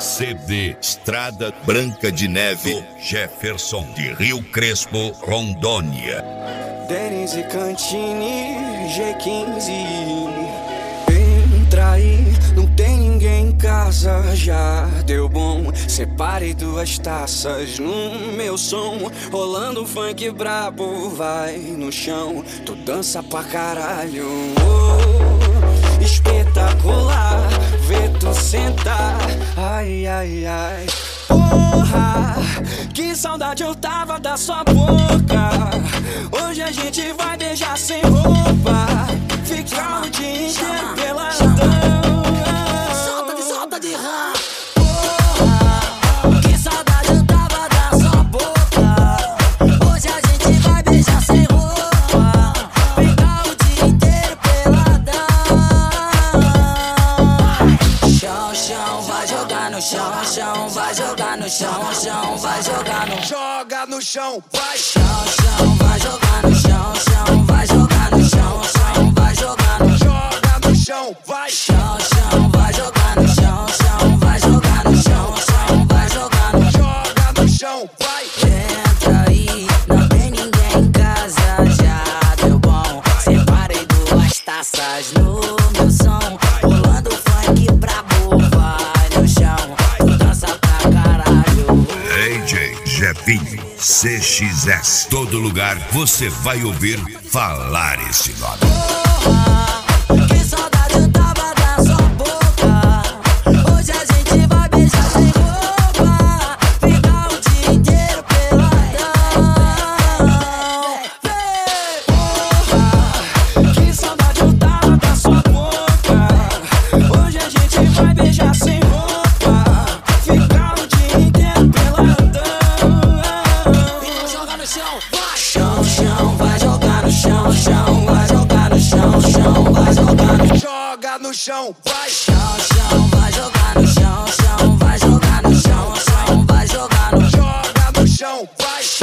CD Estrada Branca de Neve, do Jefferson de Rio Crespo, Rondônia. Denise Cantini, G15. Entra aí, não tem ninguém em casa, já deu bom. Separei 2 taças no meu som, rolando funk brabo, vai no chão. Tu dança pra caralho, oh, espetacular, vê tu sentar, ai, ai, ai. Porra, que saudade eu tava da sua boca. Hoje a gente vai beijar sem roupa, ficar o dia inteiro peladão. Solta de rã. Porra, que saudade eu tava da sua boca. Hoje a gente vai beijar sem roupa, ficar o dia inteiro peladão. Chão, vai jogar no chão, vai jogar no chão, vai jogar no chão. Joga no chão, vai. Chão, vai jogar no chão, vai jogar no chão, vai jogar no chão. Joga no chão, vai. Chão, vai jogar no chão, vai jogar no chão, vai jogar no chão. Joga no chão, vai. Entra aí, não tem ninguém em casa, já deu bom. Separei 2 taças no meu som, rolando funk brabo, vai no chão. Tu dança pra caralho. DJ Jefinho CXS. Todo lugar você vai ouvir falar esse nome. Porra, que saudade eu tava da sua boca. Hoje a gente vai beijar sem roupa, ficar o dia inteiro peladão. Porra, que saudade eu tava da sua boca. Hoje a gente vai beijar sem roupa, ficar o dia inteiro peladão. Então joga no chão, vai. Chão, vai jogar no chão, vai jogar no chão, vai jogar no chão. Joga no chão, vai. Chão, vai jogar no chão, vai jogar no chão, vai jogar no chão. Joga no chão, vai.